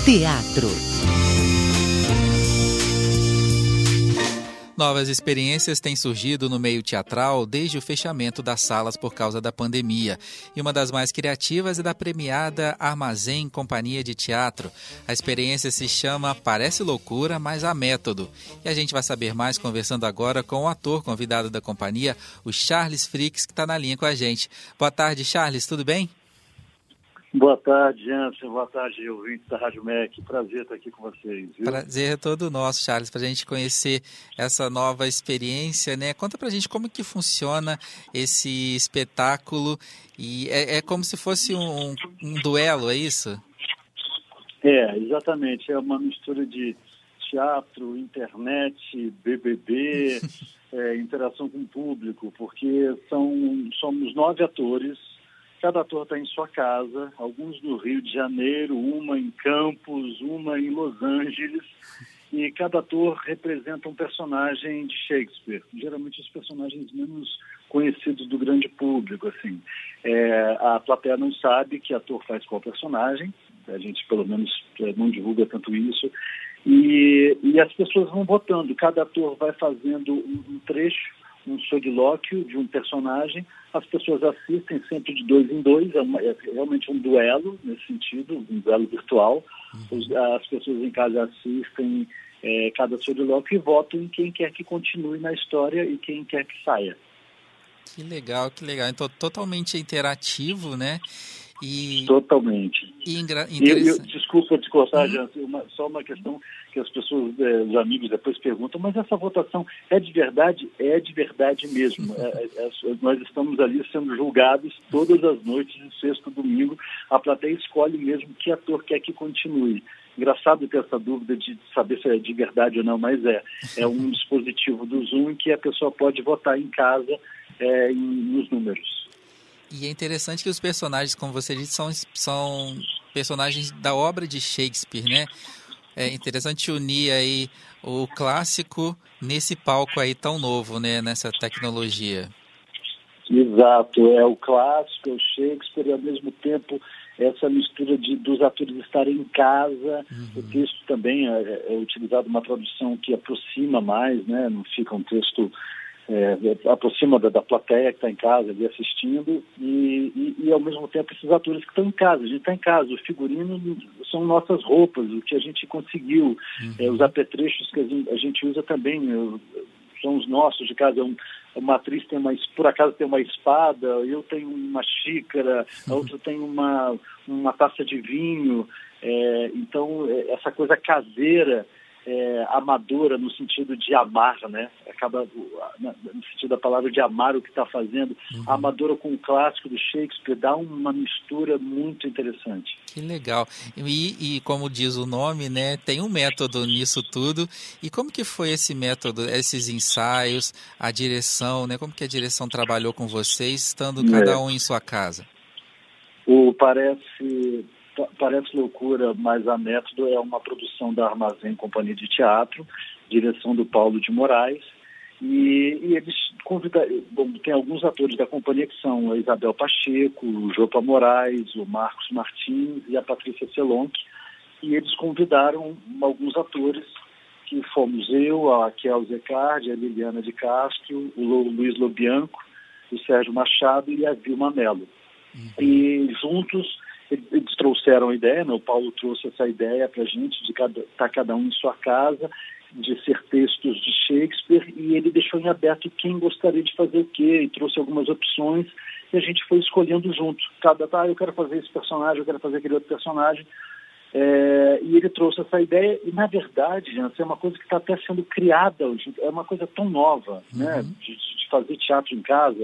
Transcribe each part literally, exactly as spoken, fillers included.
Teatro. Novas experiências têm surgido no meio teatral desde o fechamento das salas por causa da pandemia. E uma das mais criativas é da premiada Armazém Companhia de Teatro. A experiência se chama Parece Loucura, mas há método. E a gente vai saber mais conversando agora com o ator convidado da companhia, o Charles Fricks, que está na linha com a gente. Boa tarde, Charles, tudo bem? Boa tarde, Jansen. Boa tarde, ouvintes da Rádio M E C. Prazer estar aqui com vocês. Viu? Prazer é todo nosso, Charles, para a gente conhecer essa nova experiência, né? Conta para a gente como que funciona esse espetáculo. E é, é como se fosse um, um duelo, é isso? É, exatamente. É uma mistura de teatro, internet, B B B, é, interação com o público, porque são, somos nove atores. Cada ator está em sua casa, alguns no Rio de Janeiro, uma em Campos, uma em Los Angeles, e cada ator representa um personagem de Shakespeare, geralmente os personagens menos conhecidos do grande público. Assim. É, a plateia não sabe que ator faz qual personagem, a gente pelo menos não divulga tanto isso, e, e as pessoas vão votando, cada ator vai fazendo um, um trecho, um solilóquio de um personagem, as pessoas assistem sempre de dois em dois, é, uma, é realmente um duelo nesse sentido, um duelo virtual. Os, as pessoas em casa assistem é, cada solilóquio e votam em quem quer que continue na história e quem quer que saia. Que legal, que legal. Então, totalmente interativo, né? E... Totalmente. E ingra... e, eu, desculpa te cortar, uhum. Jansen, uma, só uma questão que as pessoas, eh, os amigos depois perguntam, mas essa votação é de verdade? É de verdade mesmo. é, é, nós estamos ali sendo julgados todas as noites, de sexta e domingo. A plateia escolhe mesmo que ator quer que continue. Engraçado ter essa dúvida de saber se é de verdade ou não, mas é. É um dispositivo do Zoom em que a pessoa pode votar em casa é, em, nos números. E é interessante que os personagens, como você disse, são, são personagens da obra de Shakespeare, né? É interessante unir aí o clássico nesse palco aí tão novo, né? Nessa tecnologia. Exato, é o clássico, é o Shakespeare e ao mesmo tempo essa mistura de, dos atores estarem em casa. Uhum. O texto também é, é utilizado uma tradução que aproxima mais, né? Não fica um texto... É, aproxima da, da plateia que está em casa ali assistindo e, e, e ao mesmo tempo esses atores que estão em casa, a gente está em casa, o figurino são nossas roupas, o que a gente conseguiu, uhum. é, os apetrechos que a gente, a gente usa também, eu, são os nossos de casa. Um, uma atriz tem uma, por acaso tem uma espada, eu tenho uma xícara, a outra tem uma, uma taça de vinho, é, então essa coisa caseira, É, amadora no sentido de amar, né? Acaba no sentido da palavra de amar o que está fazendo. Uhum. Amadora com o clássico do Shakespeare dá uma mistura muito interessante. Que legal. E, e como diz o nome, né? Tem um método nisso tudo. E como que foi esse método, esses ensaios, a direção, né? Como que a direção trabalhou com vocês, estando cada um em sua casa? O parece Parece Loucura, mas a método é uma produção da Armazém Companhia de Teatro, direção do Paulo de Moraes, e, e eles convidaram, bom, tem alguns atores da companhia que são a Isabel Pacheco, o Jopa Moraes, o Marcos Martins e a Patrícia Selonque, e eles convidaram alguns atores, que fomos eu, a Kel Zecardi, a Liliana de Castro, o Luiz Lobianco, o Sérgio Machado e a Vilma Mello. Uhum. E juntos eles trouxeram a ideia, né? O Paulo trouxe essa ideia para a gente, de estar cada, cada um em sua casa, de ser textos de Shakespeare, e ele deixou em aberto quem gostaria de fazer o quê, e trouxe algumas opções, e a gente foi escolhendo junto. Cada, ah, eu quero fazer esse personagem, eu quero fazer aquele outro personagem, é, e ele trouxe essa ideia, e na verdade, gente, é uma coisa que está até sendo criada hoje, é uma coisa tão nova, uhum. né? de, de fazer teatro em casa.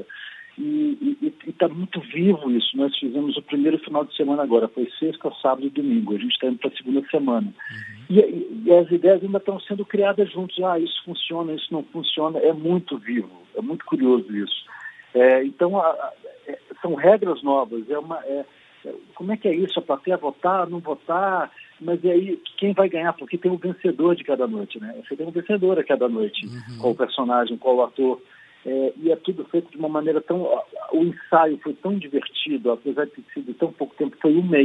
E está muito vivo isso. Nós fizemos o primeiro final de semana agora, foi sexta, sábado e domingo. A gente está indo para a segunda semana. Uhum. E, e, e as ideias ainda estão sendo criadas juntos. Ah, isso funciona, isso não funciona. É muito vivo, é muito curioso isso. É, então, a, a, é, são regras novas. É uma, é, é, como é que é isso? A plateia votar, não votar? Mas e aí, quem vai ganhar? Porque tem um vencedor de cada noite, né? Você tem um vencedor a cada noite. Uhum. Qual o personagem, qual o ator. É, e é tudo feito de uma maneira tão... O ensaio foi tão divertido, apesar de ter sido tão pouco tempo, foi um mês.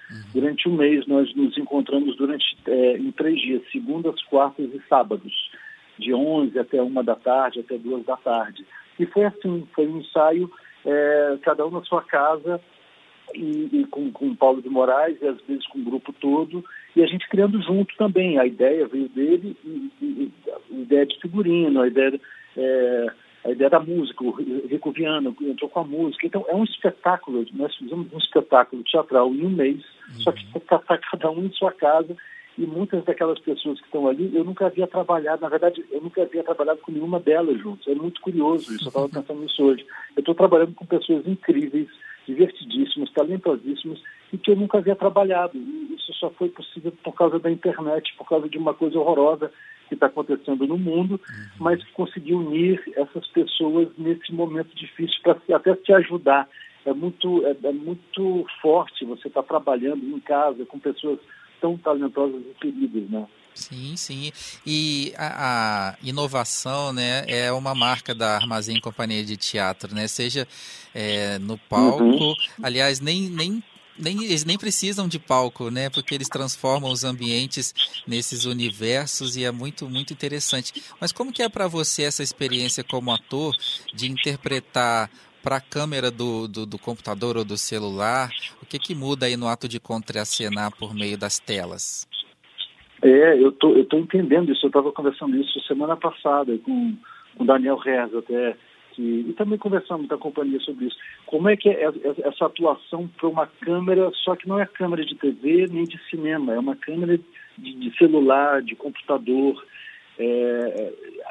Uhum. Durante um mês nós nos encontramos durante é, em três dias, segundas, quartas e sábados, de onze até uma da tarde, até duas da tarde. E foi assim, foi um ensaio, é, cada um na sua casa, e, e com, com o Paulo de Moraes, e às vezes com o grupo todo, e a gente criando junto também. A ideia veio dele, e, e, a ideia de figurino, a ideia, é, a ideia da música, o Rico Viana entrou com a música. Então é um espetáculo, nós fizemos um espetáculo teatral em um mês, uhum. Só que está cada um em sua casa, e muitas daquelas pessoas que estão ali, eu nunca havia trabalhado, na verdade, eu nunca havia trabalhado com nenhuma delas juntos. É muito curioso isso, eu estava pensando nisso hoje. Eu estou trabalhando com pessoas incríveis, divertidíssimos, talentosíssimos, e que eu nunca havia trabalhado. E isso só foi possível por causa da internet, por causa de uma coisa horrorosa que está acontecendo no mundo, uhum. Mas que conseguiu unir essas pessoas nesse momento difícil para até se ajudar. É muito, é, é muito forte você estar tá trabalhando em casa com pessoas tão talentosas e queridas, né? Sim, sim. E a, a inovação, né, é uma marca da Armazém Companhia de Teatro, né? Seja é, no palco, uhum. Aliás, nem, nem, nem, eles nem precisam de palco, né? Porque eles transformam os ambientes nesses universos e é muito, muito interessante. Mas como que é para você essa experiência como ator de interpretar para a câmera do, do, do computador ou do celular? O que que muda aí no ato de contracenar por meio das telas? É, eu tô, eu tô entendendo isso. Eu estava conversando isso semana passada com o Daniel Herz até, que, e também conversamos da companhia sobre isso. Como é que é essa atuação para uma câmera, só que não é câmera de T V nem de cinema, é uma câmera de, de celular, de computador, é,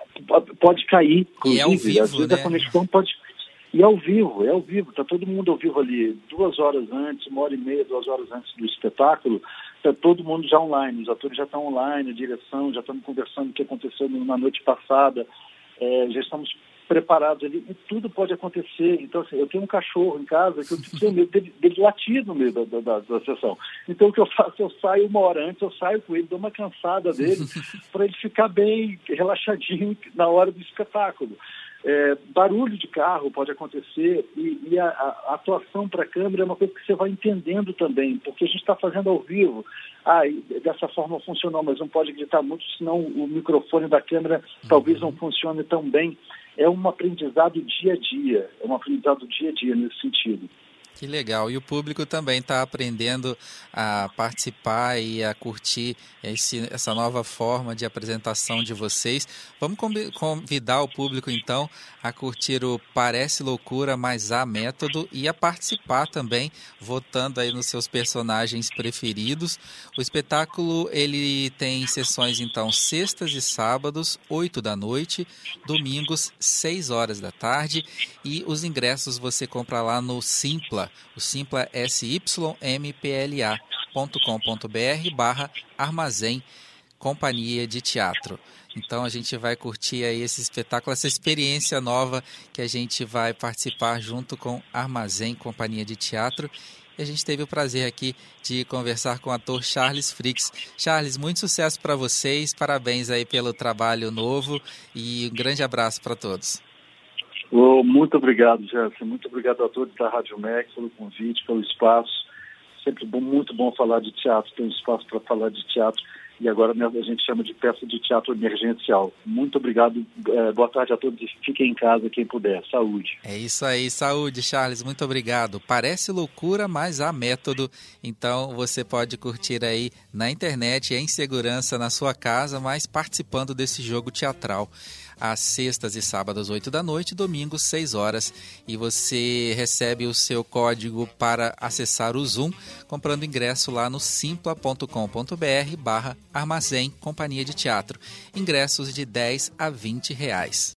pode cair, inclusive, e é ao vivo, às vezes né? A conexão pode... E é ao vivo, é ao vivo, está todo mundo ao vivo ali, duas horas antes, uma hora e meia, duas horas antes do espetáculo, está todo mundo já online, os atores já estão online, a direção, já estamos conversando o que aconteceu na noite passada, é, já estamos preparados ali, e tudo pode acontecer. Então, assim, eu tenho um cachorro em casa que eu tenho medo dele, dele latir no meio da, da, da sessão. Então, o que eu faço? Eu saio uma hora antes, eu saio com ele, dou uma cansada dele, para ele ficar bem relaxadinho na hora do espetáculo. É, barulho de carro pode acontecer e, e a, a atuação para a câmera é uma coisa que você vai entendendo também, porque a gente está fazendo ao vivo. Ah, dessa forma funcionou, mas não pode gritar muito, senão o microfone da câmera talvez não funcione tão bem. É um aprendizado dia a dia, é um aprendizado dia a dia nesse sentido. Que legal. E o público também está aprendendo a participar e a curtir esse, essa nova forma de apresentação de vocês. Vamos convidar o público, então, a curtir o Parece Loucura, mas há método, e a participar também, votando aí nos seus personagens preferidos. O espetáculo, ele tem sessões, então, sextas e sábados, oito da noite, domingos, seis horas da tarde, e os ingressos você compra lá no Simpla. O Simpla é S Y M P L A ponto com ponto B R barra Armazém Companhia de Teatro. Então a gente vai curtir aí esse espetáculo, essa experiência nova que a gente vai participar junto com Armazém Companhia de Teatro. E a gente teve o prazer aqui de conversar com o ator Charles Fricks. Charles, muito sucesso para vocês, parabéns aí pelo trabalho novo e um grande abraço para todos. Oh, muito obrigado, Jefferson. Muito obrigado a todos da Rádio M E C pelo convite, pelo espaço. Sempre bom, muito bom falar de teatro, ter um espaço para falar de teatro. E agora a gente chama de peça de teatro emergencial. Muito obrigado. É, boa tarde a todos e fiquem em casa quem puder. Saúde. É isso aí, saúde, Charles. Muito obrigado. Parece loucura, mas há método. Então você pode curtir aí na internet, em segurança, na sua casa, mas participando desse jogo teatral. Às sextas e sábados, oito da noite, domingos, seis horas. E você recebe o seu código para acessar o Zoom, comprando ingresso lá no simpla ponto com ponto B R barra Armazém Companhia de Teatro. Ingressos de dez a vinte reais.